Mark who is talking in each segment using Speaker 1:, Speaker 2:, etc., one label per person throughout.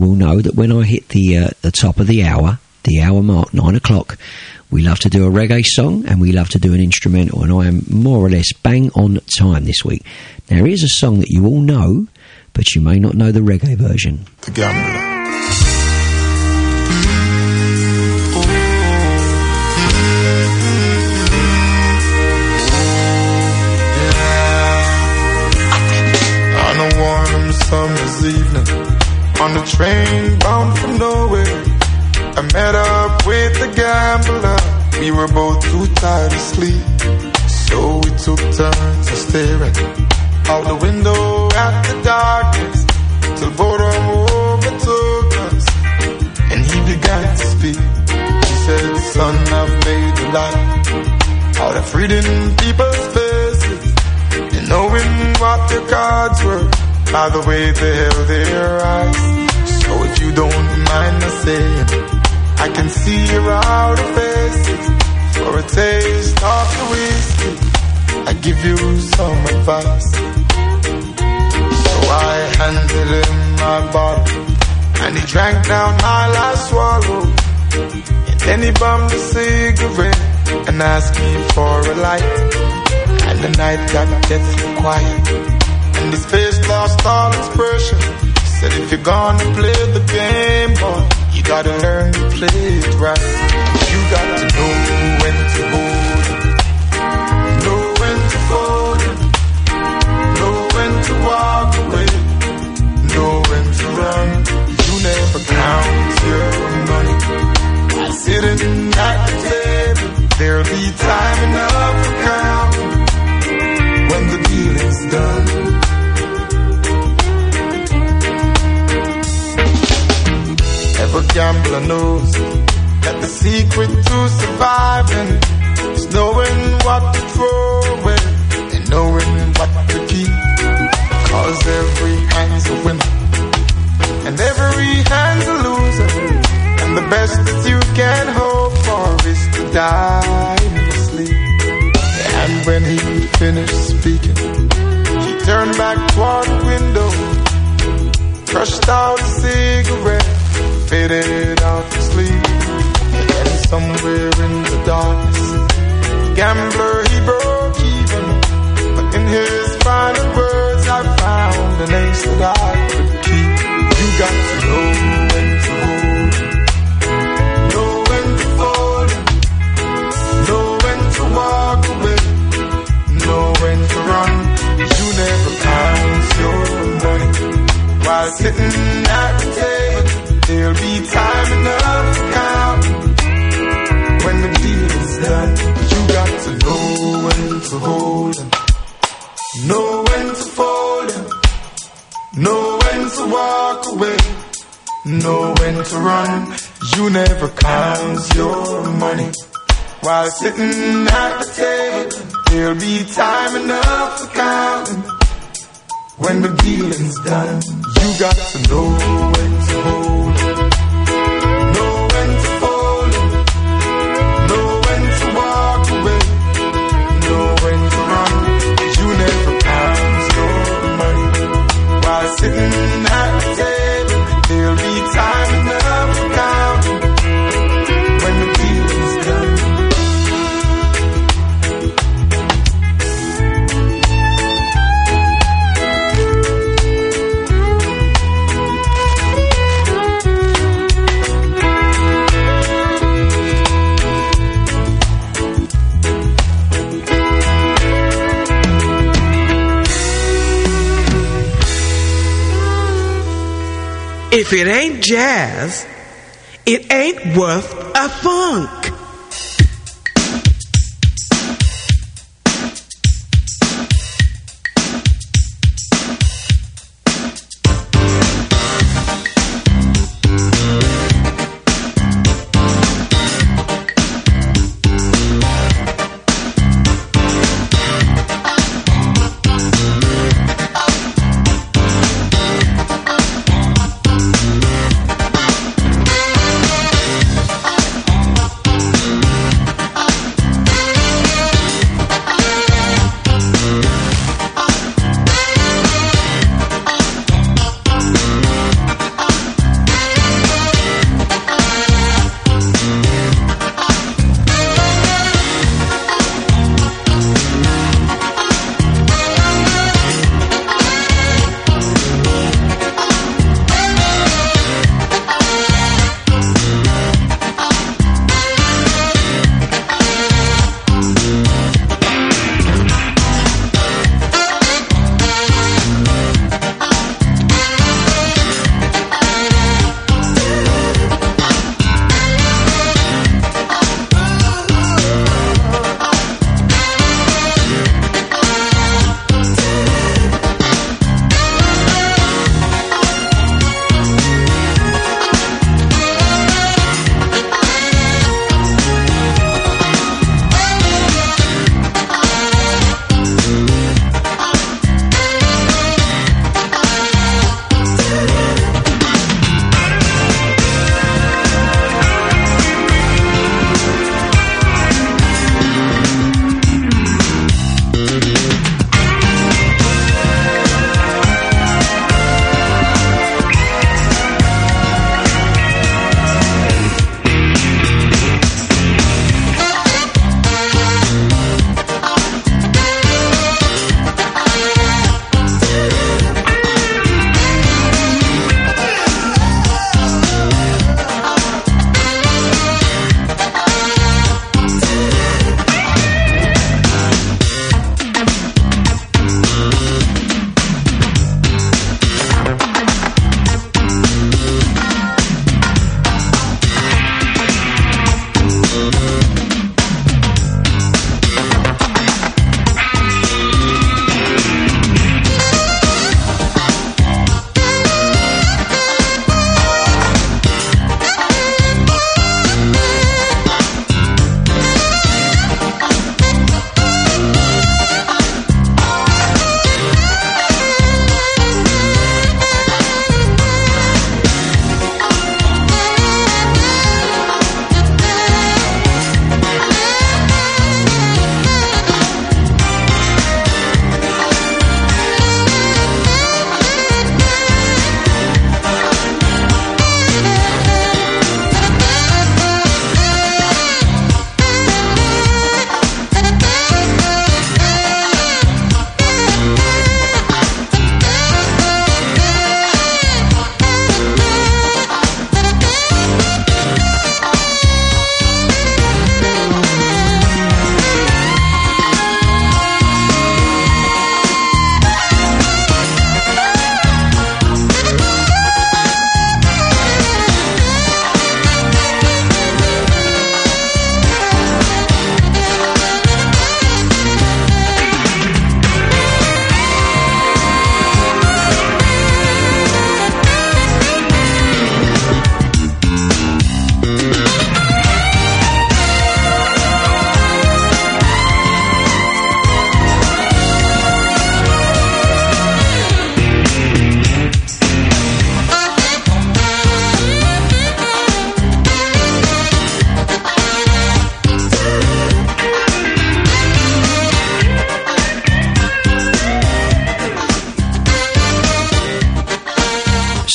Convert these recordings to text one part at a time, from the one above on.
Speaker 1: will know that when I hit the top of the hour mark, 9 o'clock, we love to do a reggae song and we love to do an instrumental, and I am more or less bang on time this week. Now, here's a song that you all know, but you may not know the reggae version.
Speaker 2: The Gambler. On a warm summer's evening, on the train bound for nowhere, I met up with the gambler. We were both too tired to sleep, so we took turns of staring out the window at the darkness, till boredom overtook us, and he began to speak. He said, son, I've made a life out of reading people's faces and knowing what their cards were by the way they held their eyes. So if you don't mind me saying, I can see your outer faces. For a taste of the whiskey, I give you some advice. So I handed him my bottle, and he drank down my last swallow. And then he bummed a cigarette and asked me for a light. And the night got deathly quiet, and his face lost all expression. He said, if you're gonna play the game, boy, you gotta learn to play it right. You got to know when to hold it, know when to fold it, know when to walk away, know when to run. You never count your money while sitting at the table. There'll be time enough for counting when the dealing's done. Every gambler knows that the secret to surviving is knowing what to throw away and knowing what to keep. Cause every hand's a winner and every hand's a loser, and the best that you can hope for is to die in your sleep. And when he finished speaking, he turned back toward the window, crushed out a cigarette, faded out to sleep. And somewhere in the darkness, the gambler, he broke even. But in his final words, I found an ace that I could keep. You got to know when to hold it, know when to fold it, know when to walk away, know when to run. You never count your money while sitting at the table. There'll be time enough to count when the deal is done. You got to know when to hold him, know when to fold him, know when to walk away, know when to run. You never count your money while sitting at the table. There'll be time enough to count when the dealing's done. You got to know when to hold it, know when to fold it, know when to walk away, know when to run. You never count your money while sitting at the table. There'll be time enough to count when the dealing's done.
Speaker 3: If it ain't jazz, it ain't worth a funk.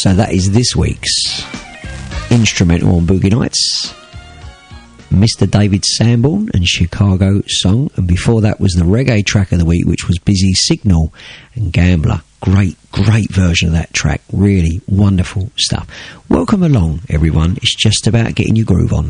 Speaker 1: So that is this week's instrumental on Boogie Nights, Mr. David Sanborn and Chicago Song, and before that was the reggae track of the week, which was Busy Signal and Gambler. Great version of that track, really wonderful stuff. Welcome along, everyone. It's just about getting your groove on.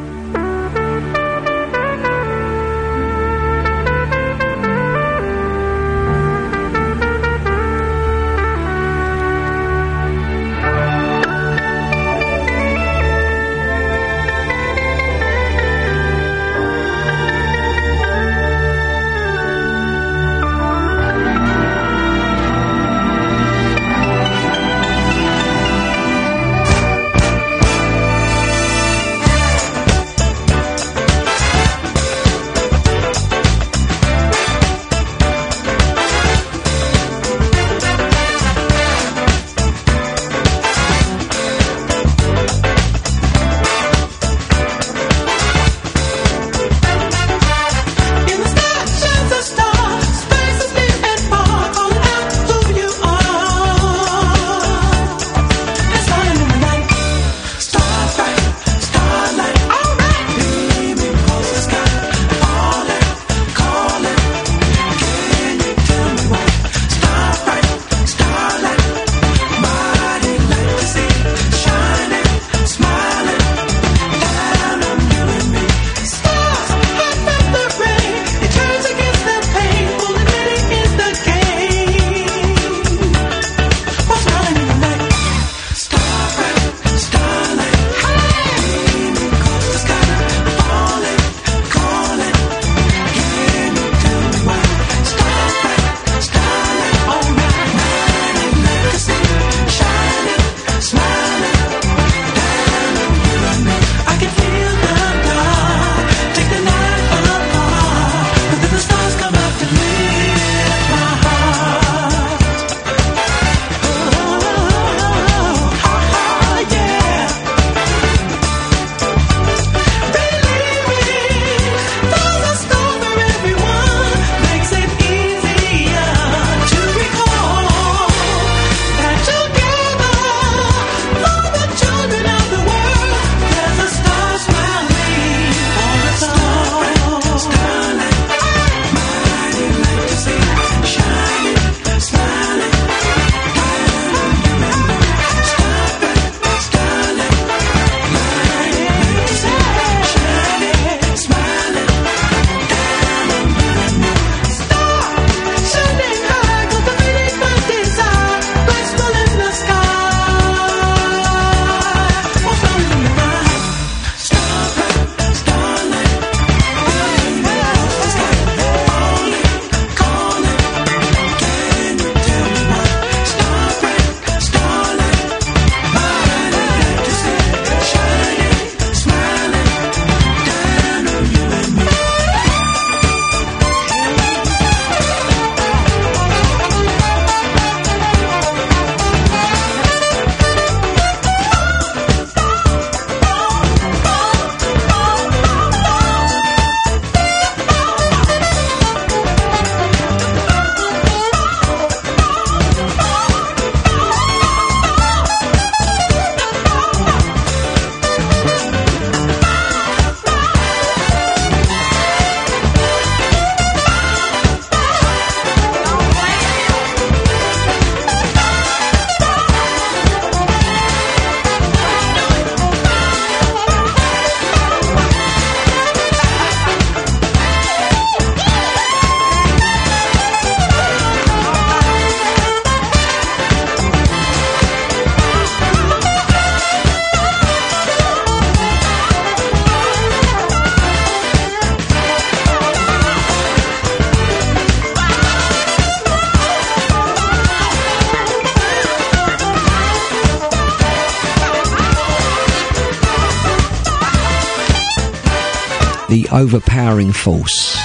Speaker 1: the overpowering force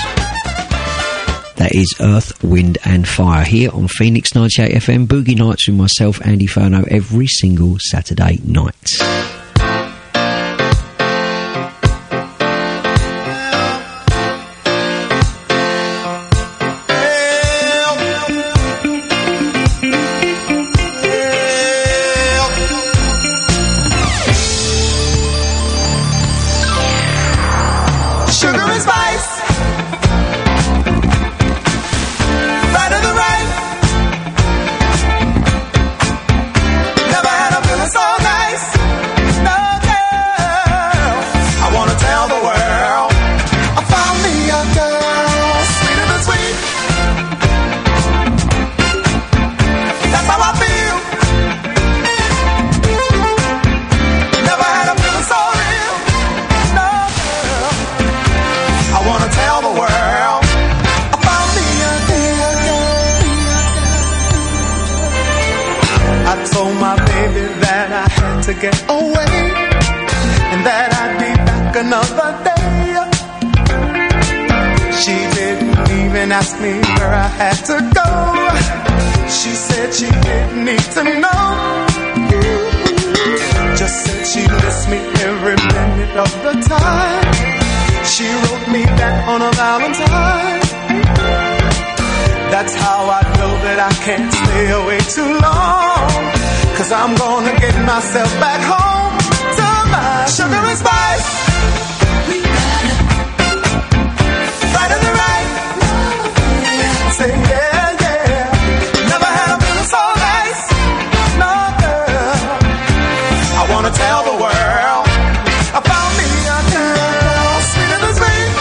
Speaker 1: that is Earth, Wind and Fire here on Phoenix 98 FM Boogie Nights with myself, Andy Furno, every single Saturday night.
Speaker 2: sugar and spice. Right or the right. Never had a feeling so nice. No girl. I wanna tell the world I found me a girl sweeter than sweet. That's how I feel. Never had a feeling so real. No girl. I wanna tell the world I found me a girl. I told my baby that I had to get away and that I'd be back another day. She didn't even ask me where I had to go. She said she didn't need to know. Just said she missed me every minute of the time. She wrote me back on a Valentine. That's how I know that I can't stay away too long. 'Cause I'm gonna get myself back home to my sugar and spice. Right or the right. Say yeah, yeah. Never had a feeling so nice. No girl. I wanna tell the world I found me a girl sweeter than sweet.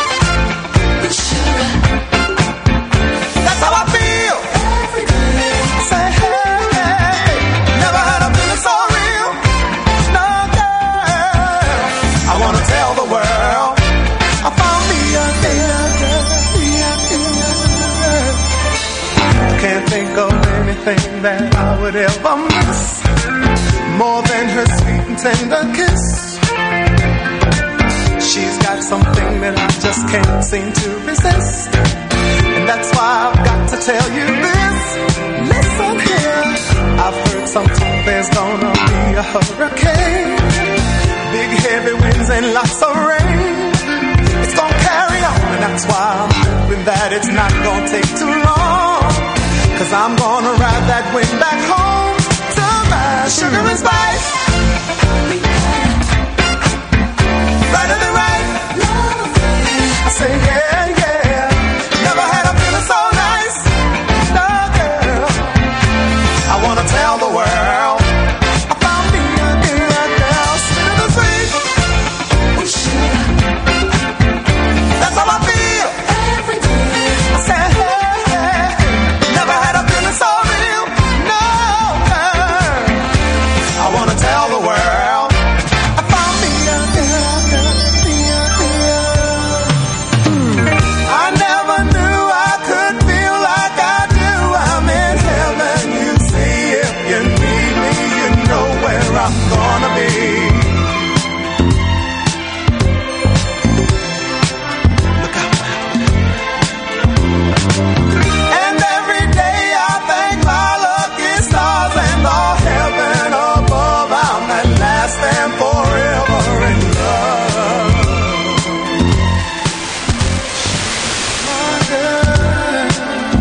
Speaker 2: That's how I feel. Say hey, hey. Never had a feeling so real. No girl. I wanna tell the world I found me a girl. Can't think of anything that I would ever miss more than her sweet and tender kiss. She's got something that I just can't seem to resist, and that's why I've got to tell you this. Listen here, I've heard some talk there's gonna be a hurricane, big heavy winds and lots of rain. It's gonna carry on, and that's why I'm hoping that it's not gonna take too long. 'Cause I'm gonna ride that wind back home to my sugar and spice. Right or the right. I say yeah, yeah. Never had a feeling so nice. No girl. I wanna tell the world I found me a girl sweeter than sweet. That's how I feel. I say hey, hey. Never had a feeling so real. No girl. I wanna tell the world I found me a girl. I never knew I could feel like I do. I'm in heaven, you see. If you need me, you know where I'm gonna be. Look out now. And every day I thank my lucky stars and all heaven above. I'm at last and forever in love. My girl,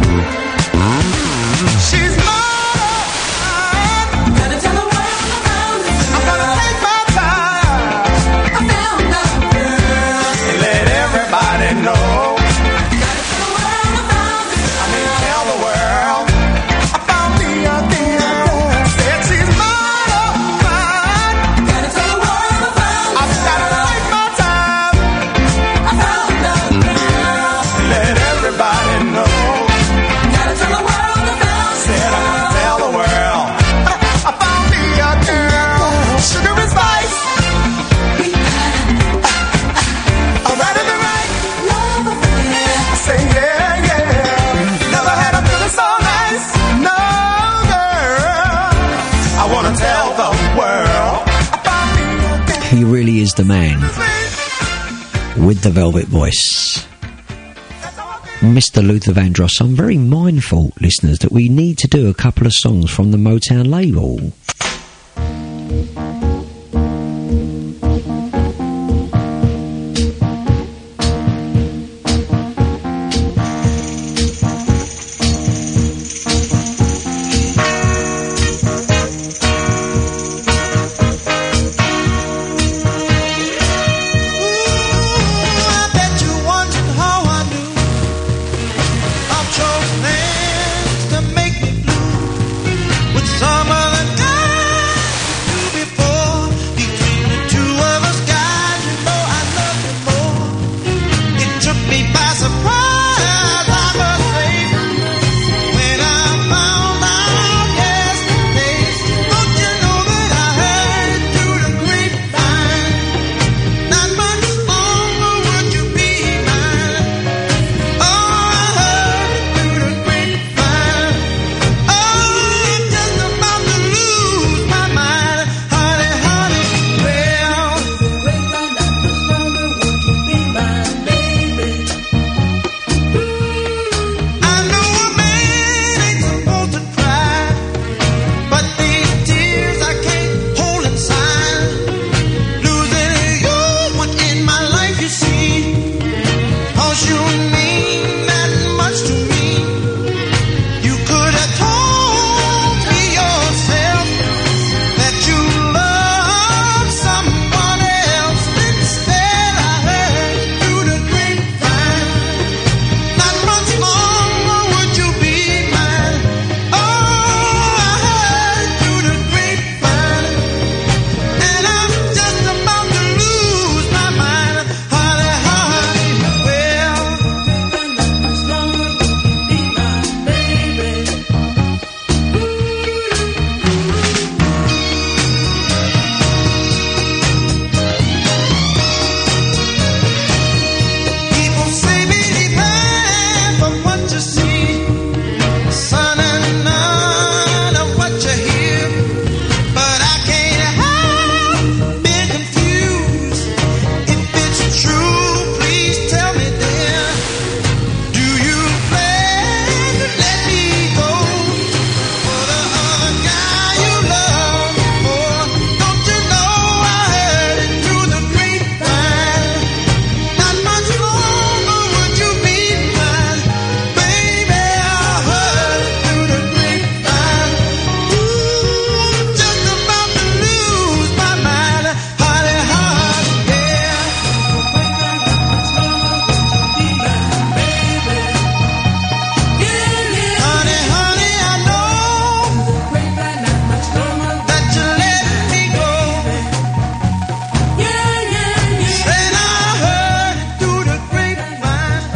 Speaker 2: she's mine.
Speaker 4: Gotta tell the world around us.
Speaker 2: I'm gonna take my time
Speaker 4: I found love, girl.
Speaker 2: and let everybody know.
Speaker 4: Gotta tell the world around us.
Speaker 2: I mean, tell the world I found me a girl. Said she's mine, oh mine.
Speaker 4: Gotta tell the world around us.
Speaker 2: I've gotta take my time
Speaker 4: I found love, girl.
Speaker 2: and let everybody know.
Speaker 4: Gotta tell the world around us.
Speaker 2: Said I'm gonna tell the world I found me a girl, sugar and spice. Alright or the right.
Speaker 4: Love affair.
Speaker 2: Say yeah, yeah. Never had a feeling so nice. No girl. I wanna tell the world I found me a girl.
Speaker 1: He really is the man with the velvet voice. Mr. Luther Vandross. I'm very mindful, listeners, that we need to do a couple of songs from the Motown label.
Speaker 2: Ooh, I bet you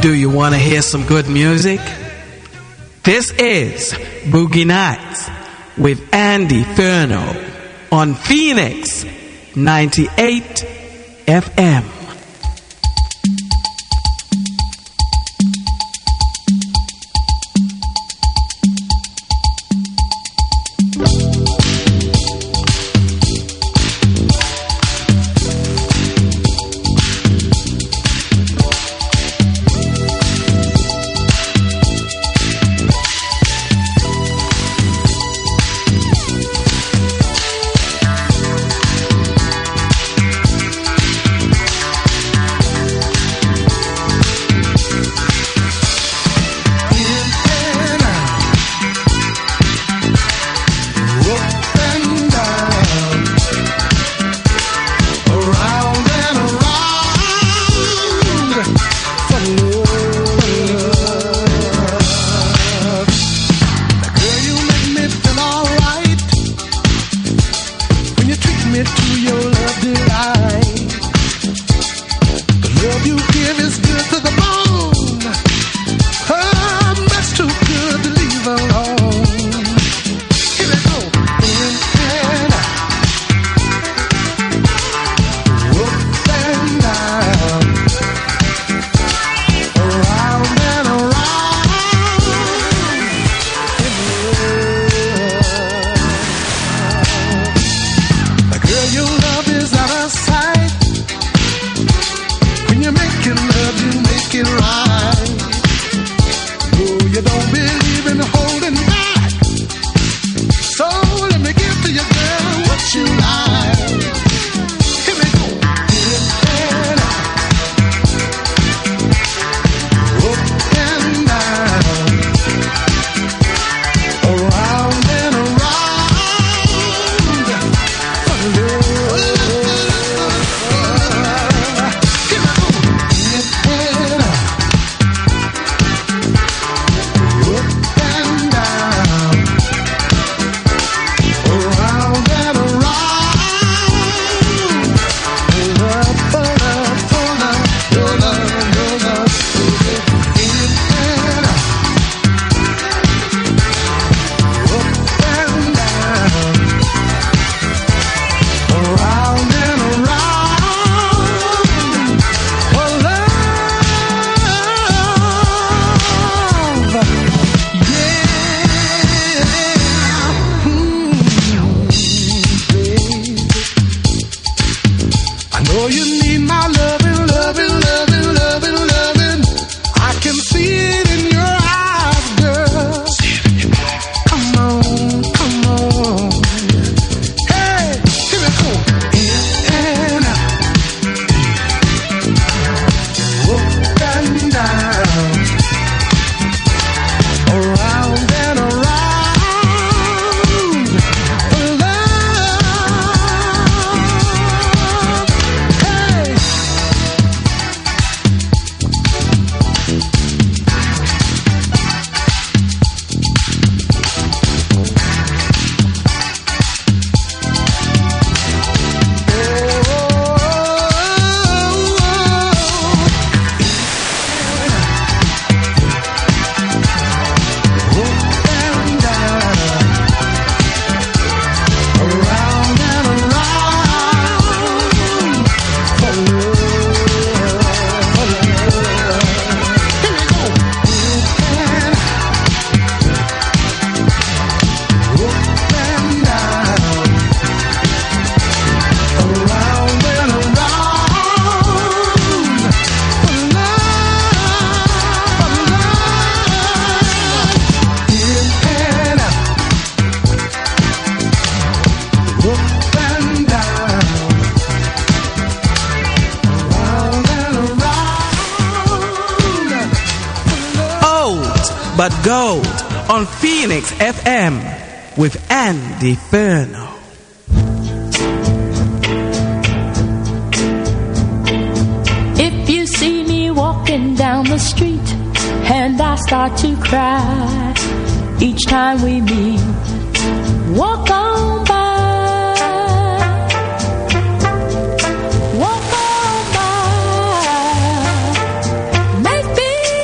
Speaker 3: Do you want to hear some good music? This is Boogie Nights with Andy Furno on Phoenix 98 FM. But Gold on Phoenix FM with Andy Furno.
Speaker 5: If you see me walking down the street and I start to cry each time we meet, walk on by. Walk on by. Make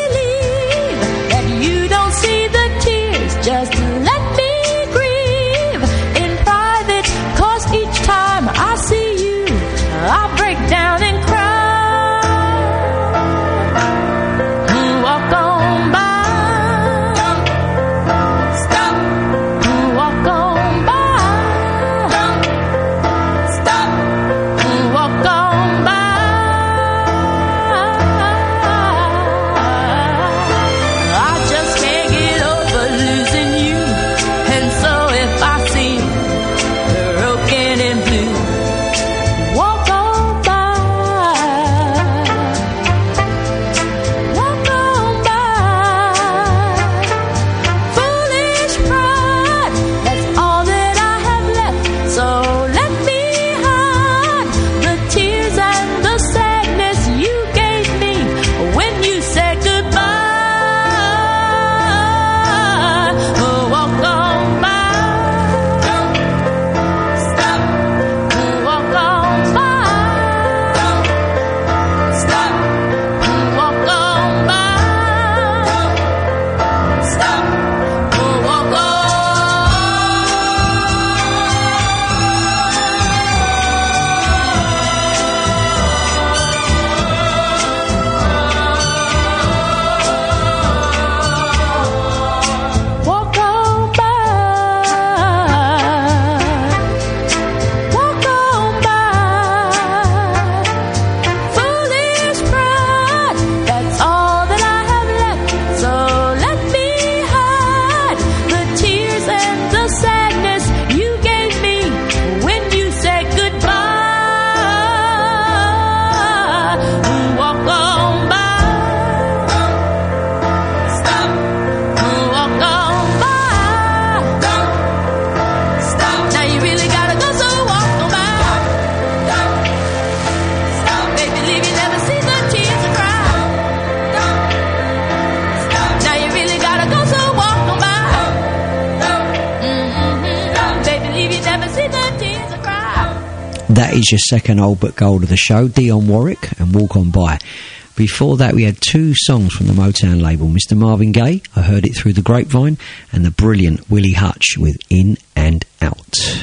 Speaker 1: That is your second old but gold of the show, Dionne Warwick and Walk On By. Before that, we had two songs from the Motown label, Mr. Marvin Gaye, I Heard It Through the Grapevine, and the brilliant Willie Hutch with In and Out.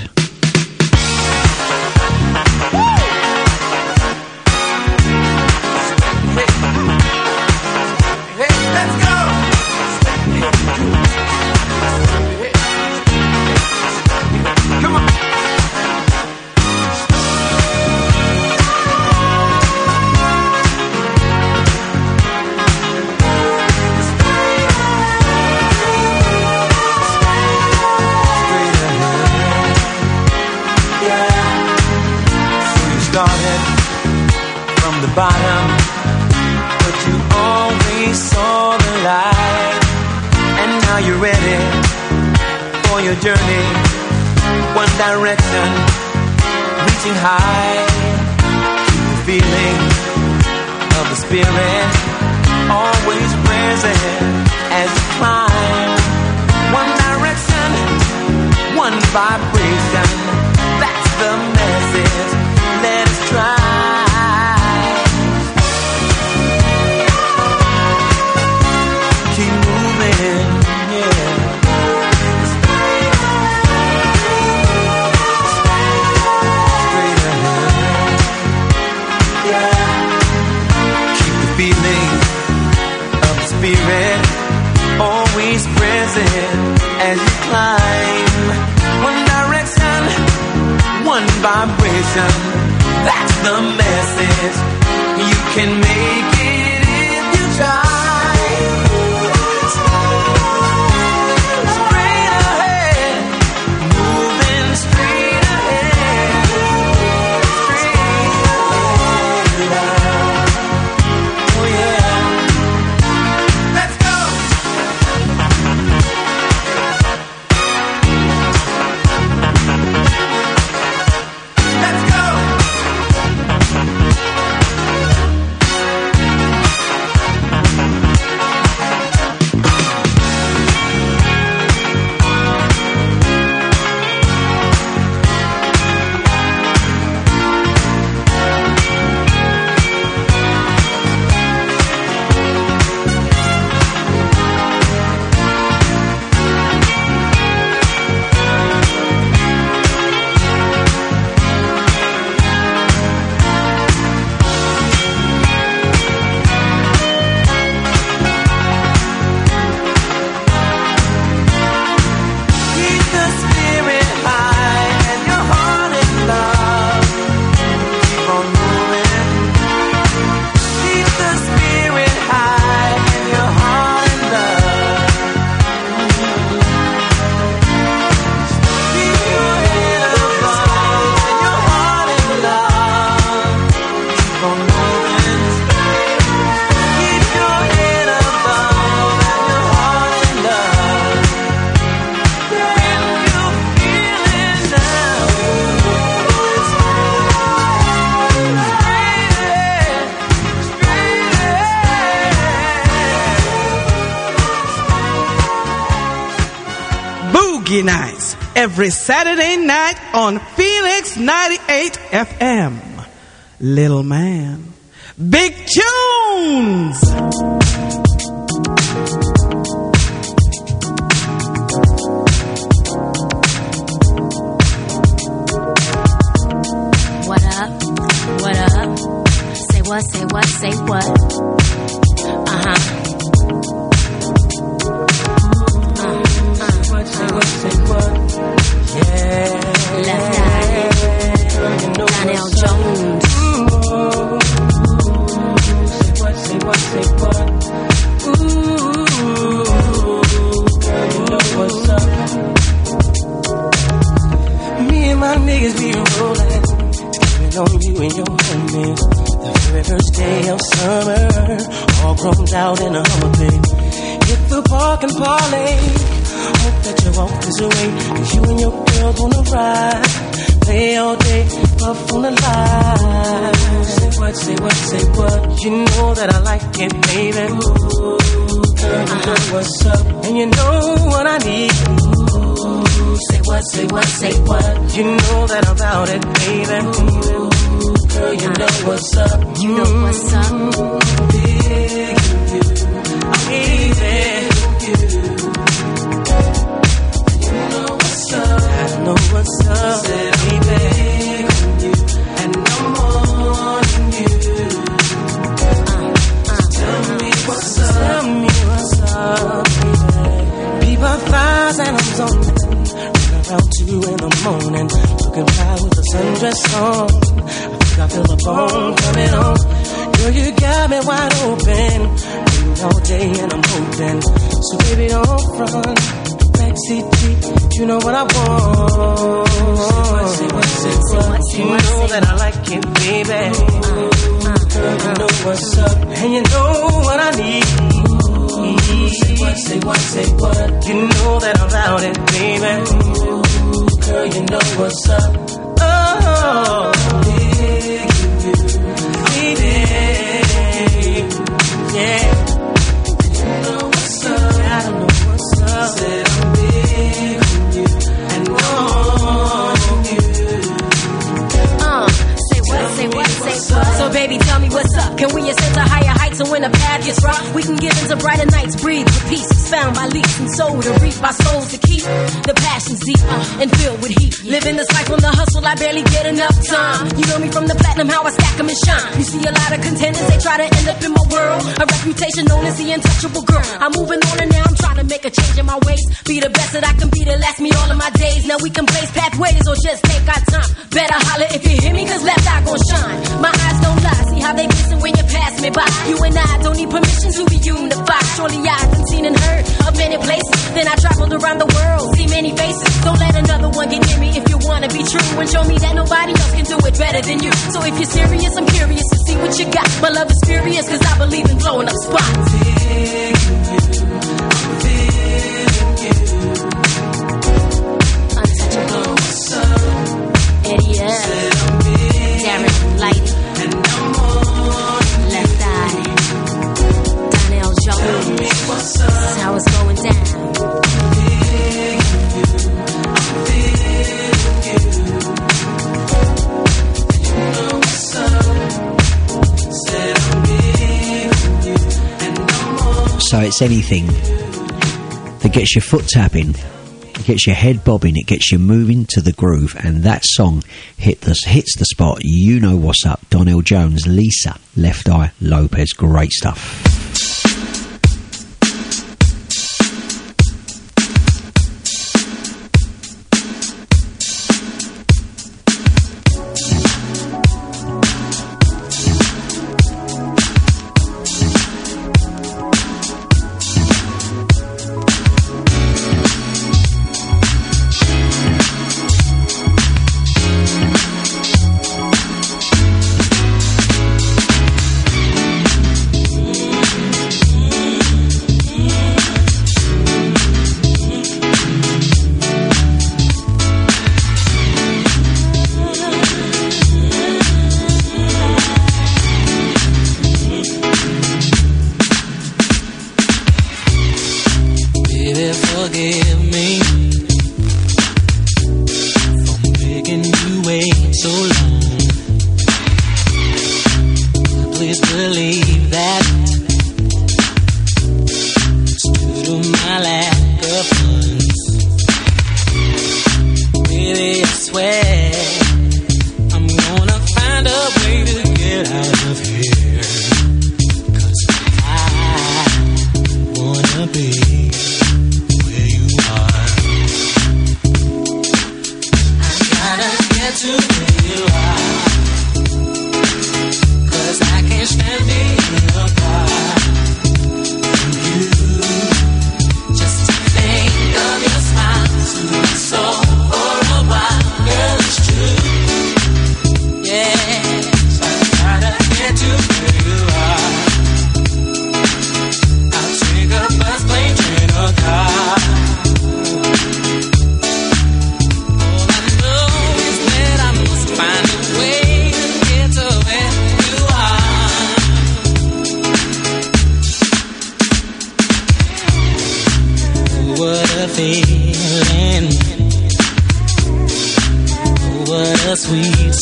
Speaker 6: Bottom, but you always saw the light, and now you're ready for your journey. One direction, reaching high. Keep the feeling of the spirit always present as you climb. One direction, one vibration. That's the message. Let us try. Always present as you climb. One direction, one vibration. That's the message. You can make it if you try. Straight ahead, moving straight ahead. Straight ahead. Oh yeah. Let's go.
Speaker 3: Nights every Saturday night on Phoenix 98 FM. Little Man, big tunes.
Speaker 7: What up? What up? Say what? Say what? Say what?
Speaker 6: Say what? Yeah.
Speaker 7: Left Eye, Donnell Jones.
Speaker 6: Say what? Ooh, girl, you know what's up. Me and my niggas be rolling, skipping on you and your honey. The very first day of summer, all grown out in a Hummer, baby. Hit the park and parlay. Hope that you walk this way, 'cause you and your girl gonna ride. Play all day, puff on the line. Say what? say what. You know that I like it, baby. Ooh, girl, you know what's up, and you know what I need. Ooh, say what. You know that I'm about it, baby. Ooh, girl, you know what's up.
Speaker 7: You know what's up.
Speaker 6: Big you, baby. You know what's up. I know what's up, baby. And I'm on you. Tell me what's up. Tell me what's up, baby. People thighs and I'm zoning. Around 2 in the morning, looking fly with the sundress on. I feel the bone coming on. Girl, you got me wide open. Waiting all day and I'm hoping. So baby, don't run. Backseat Jeep, you know what I want. Say what. You know that I like it, baby. Girl, you know what's up, and you know what I need. Say what. You know that I'm about it, baby. Girl, you know what's up. Oh, baby, yeah. You know what's up. I don't know what's up. Said I'm big on you and on you.
Speaker 7: Say what. So baby, tell me what's up. Can we ascend to higher heights and when the path gets rough, we can get into brighter nights, breathe with peace. It's found by leaps and soul to reap, our souls to keep the passions deep and filled with heat. Living this life on the hustle, I barely get enough time. You know me from the platinum, how I stack 'em and shine. You see a lot of contenders, they try to end up in my world. A reputation known as the untouchable girl. I'm moving on and now I'm trying to make a change in my ways. Be the best that I can be to last me all of my days. Now we can blaze pathways or just take our time. Better holler if you hear me, cause left eye gon' shine. My eyes don't lie, see how they glisten when you pass me by. You and I don't need permission to be unified. Surely I've been seen and heard of many places. Then I traveled around the world, see many faces. Don't let another one get near me if you wanna be true. And show me that nobody else can do it better than you. So if you're serious, I'm curious to see what you got. My love is furious cause I believe in blowing up spots. Untouchable. Eddie F. Darren Light. Left Eye. Donnell Jones. That's how it's going down.
Speaker 1: So it's anything that gets your foot tapping, it gets your head bobbing, it gets you moving to the groove, and that song hits the spot. You know what's up. Donnell Jones, Lisa, Left Eye, Lopez, great stuff.
Speaker 6: To where you are, 'cause I can't stand being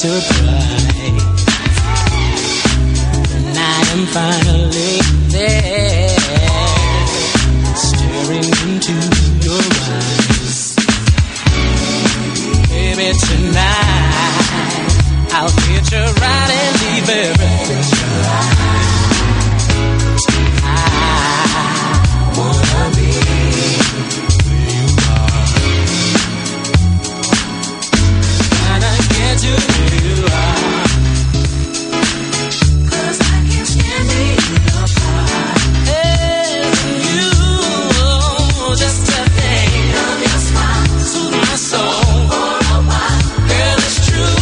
Speaker 6: so bright. And I am finally there, staring into your eyes. Baby, tonight I'll get you right and leave everything right. I wanna be where you are. Gotta get you where you are. 'Cause I can't stand being apart. Hey, you, just a thing of your smile, soothe my soul for a while. Girl, it's true.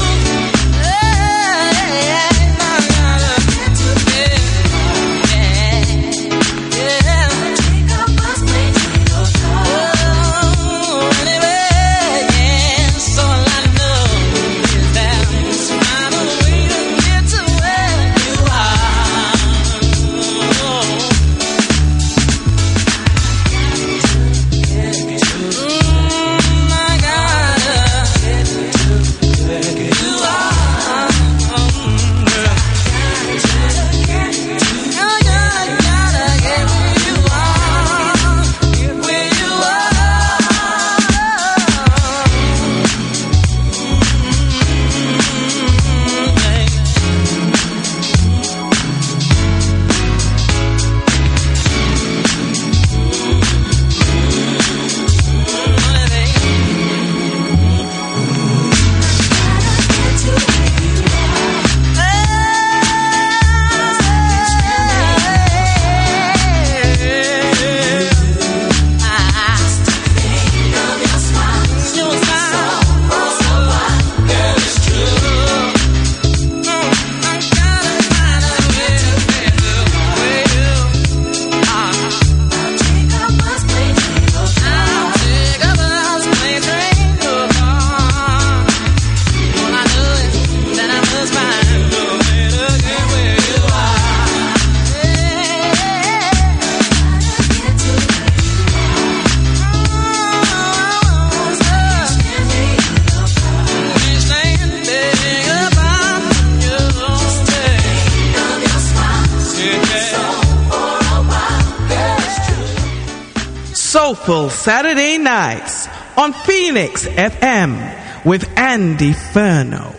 Speaker 3: Soulful Saturday Nights on Phoenix FM with Andy Furno.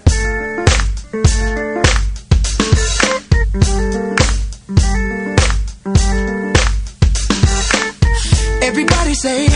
Speaker 6: Everybody say,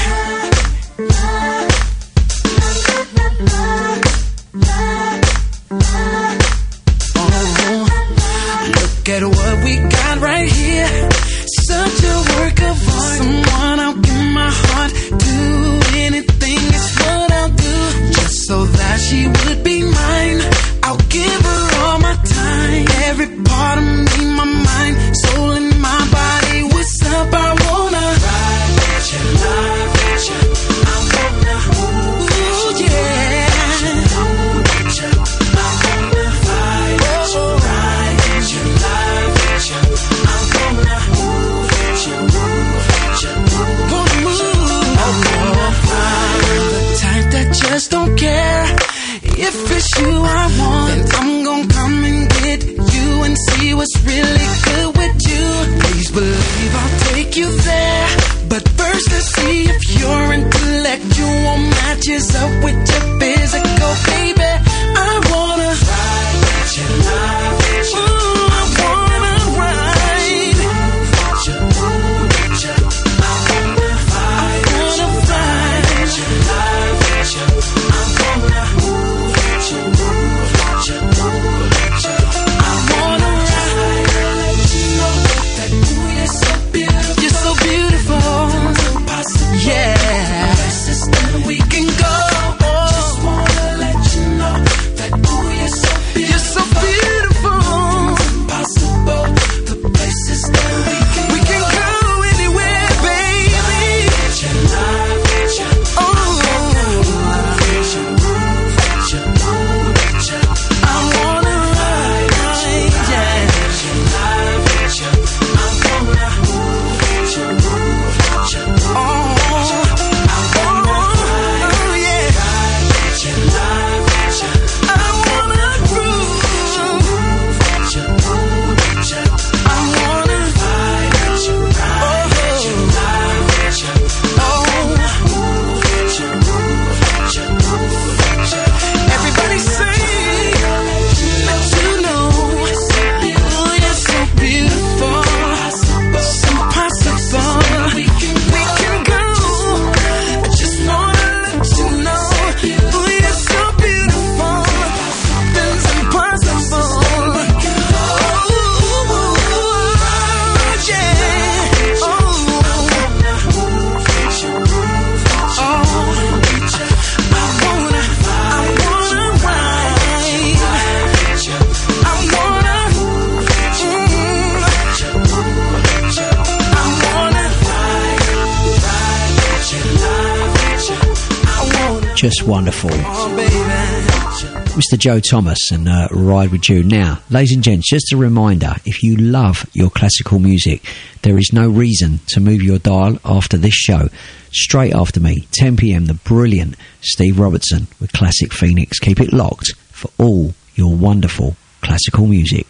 Speaker 6: oh, look at what we got right here. Such a work of art. Someone I'll give my heart to. Anything is what I'll do, just so that she would be mine. I'll give her all my time, every part of me, my mind, soul in my body. What's up? I wanna ride with you, love with you. I wanna move with you, yeah. Move with you. I wanna ride with you, ride with you, love with you. I wanna move with you, move with you, wanna move. I wanna ride, the type that just don't care. If it's you I want, then I'm gonna come and get you and see what's really good with you. Please believe I'll take you there, but first let's see if your intellectual matches up with your physical, baby. I wanna ride with you, love with you. Ooh, I wanna ride. Move with you, move with you. I wanna ride with you, love with you. I wanna move with you, move with you, move with you. I wanna ride. Let you know that ooh, you're so beautiful. You're so beautiful. Yeah. Places that we can go.
Speaker 1: Just wonderful. Mr. Joe Thomas and Ride With You. Now, ladies and gents, just a reminder, if you love your classical music, there is no reason to move your dial after this show. Straight after me, 10 p.m, the brilliant Steve Robertson with Classic Phoenix. Keep it locked for all your wonderful classical music.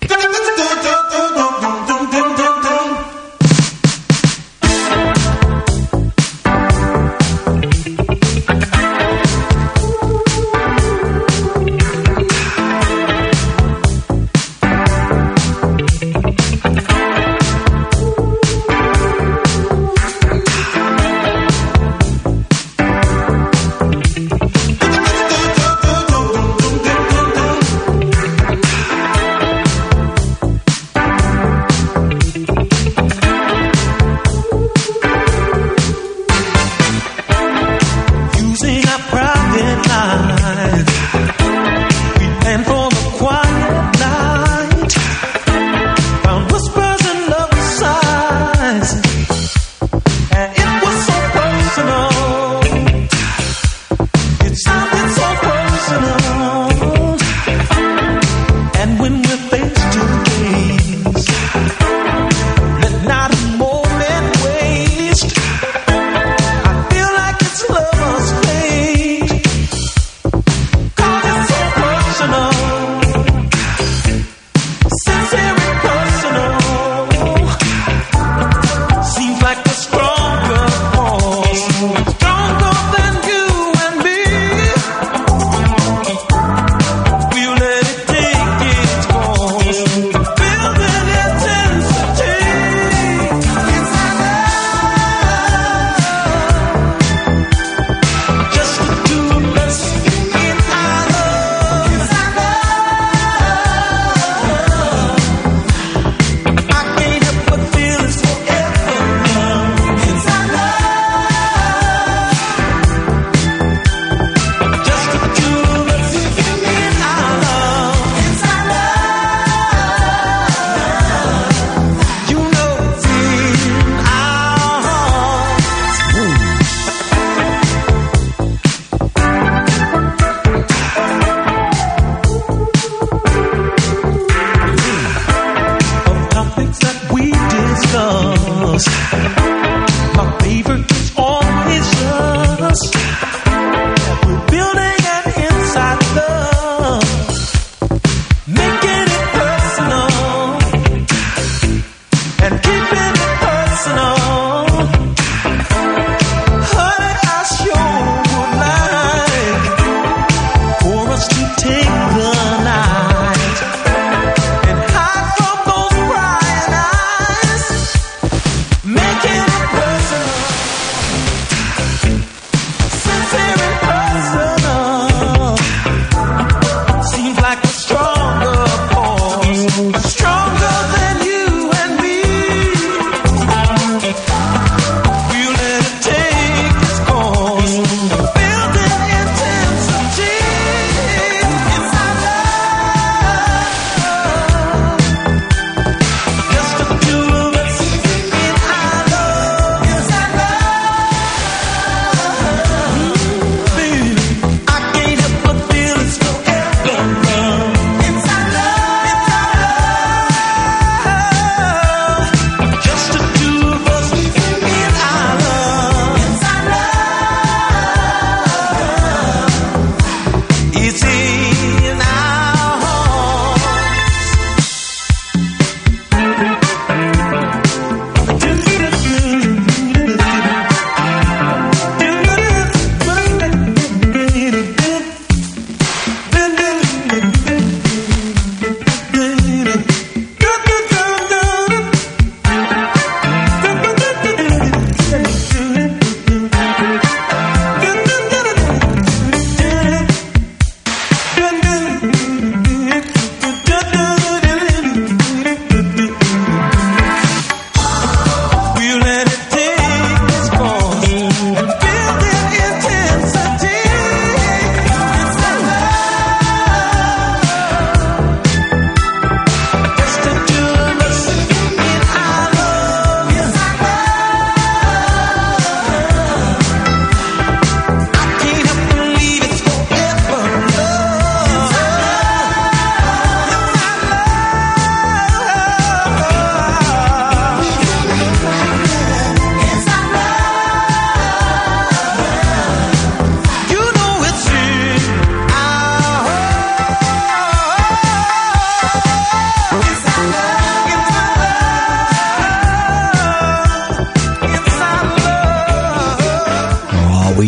Speaker 6: We'll let it take its course.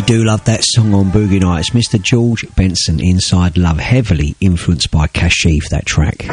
Speaker 1: do love that song on Boogie Nights. Mr. George Benson, Inside Love, heavily influenced by Kashif, that track.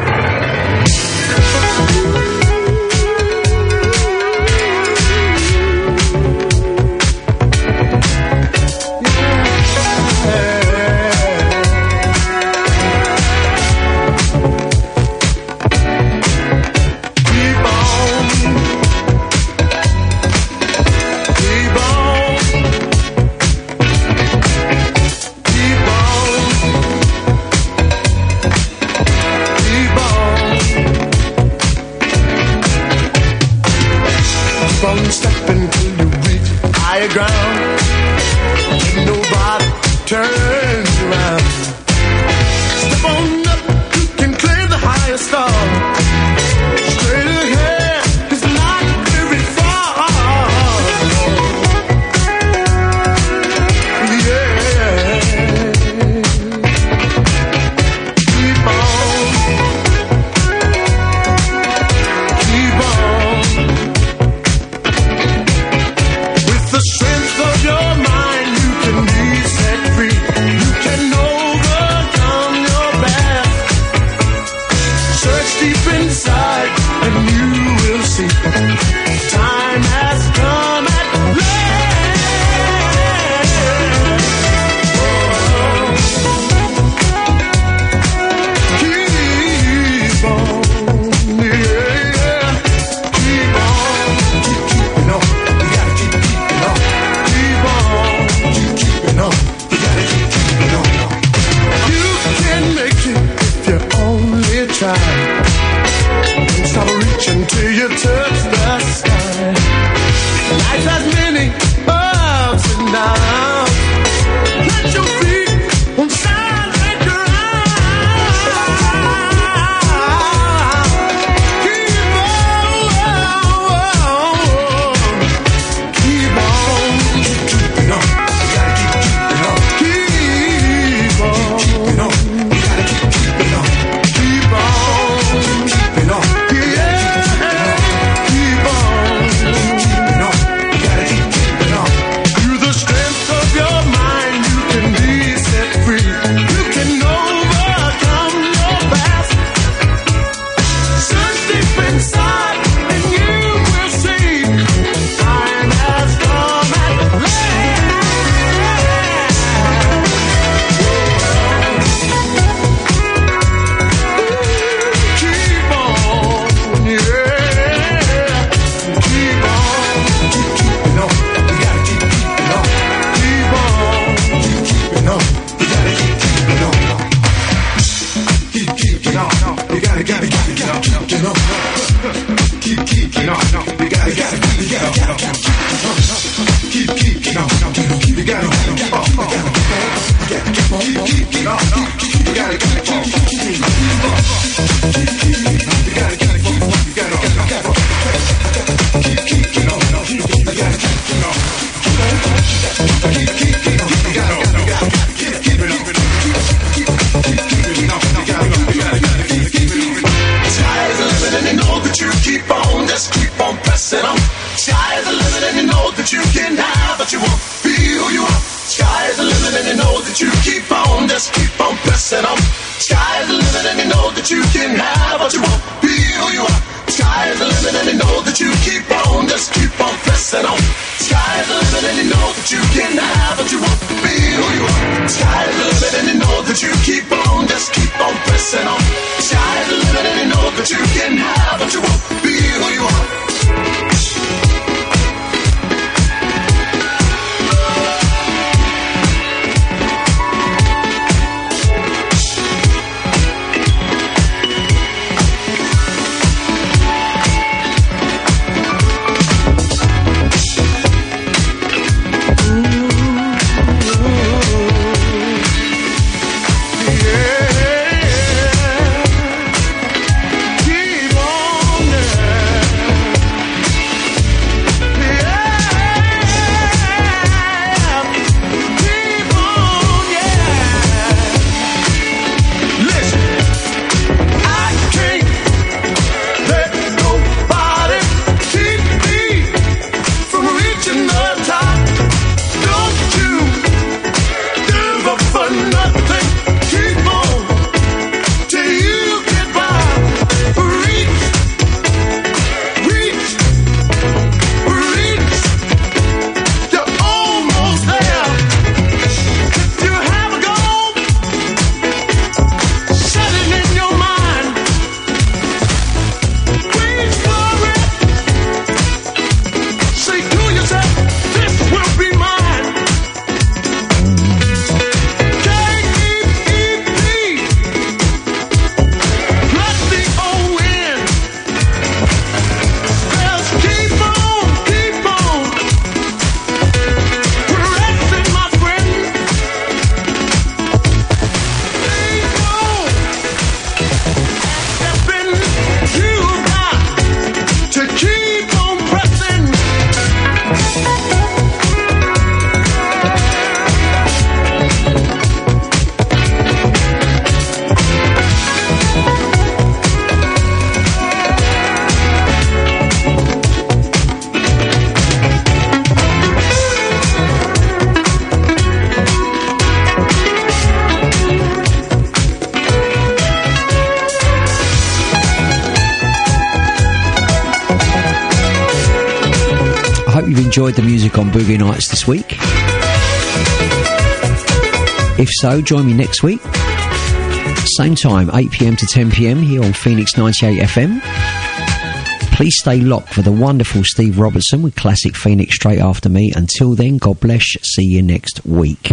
Speaker 6: Ooh.
Speaker 1: you've enjoyed the music on Boogie Nights this week. If so, join me next week. Same time, 8 p.m. to 10 p.m. here on Phoenix 98 FM. Please stay locked for the wonderful Steve Robertson with Classic Phoenix straight after me. Until then, God bless. See you next week.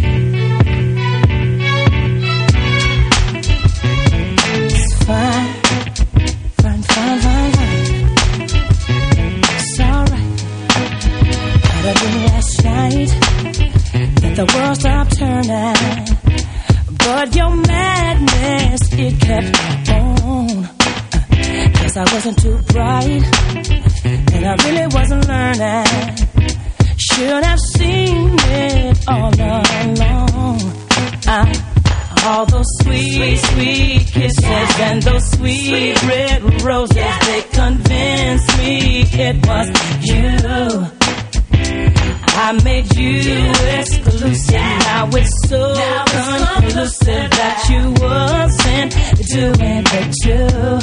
Speaker 6: The world stopped turning, but your madness, it kept on. Guess I wasn't too bright, and I really wasn't learning. Should have seen it all along. All those sweet, sweet kisses and those sweet red roses, they convinced me it was you. I made you exclusive. Now it's so conclusive that you wasn't doing it too.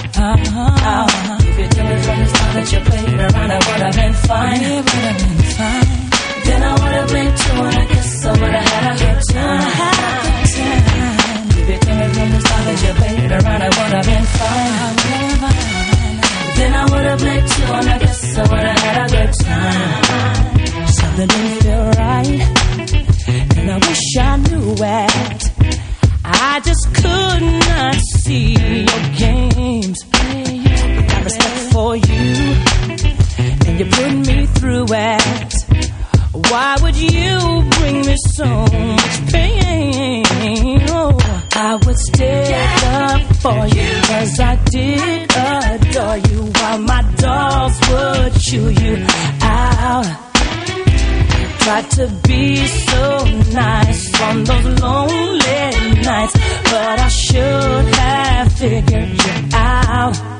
Speaker 6: If you told me from the start that you played around, I would have been fine. It would have been fine. Then I would have blinked too, and I guess I would have had a good time. If you told me from the start that you played around, I would have been fine. Then I would have blinked too, and I guess I would have had a good time. Something didn't feel right, and I wish I knew it. I just could not see your games. I got respect for you, and you put me through it. Why would you bring me so much pain? Oh, I would stand up for you, 'cause I did adore you, while my dogs would chew you out. Tried to be so nice on those lonely nights, but I should have figured you out.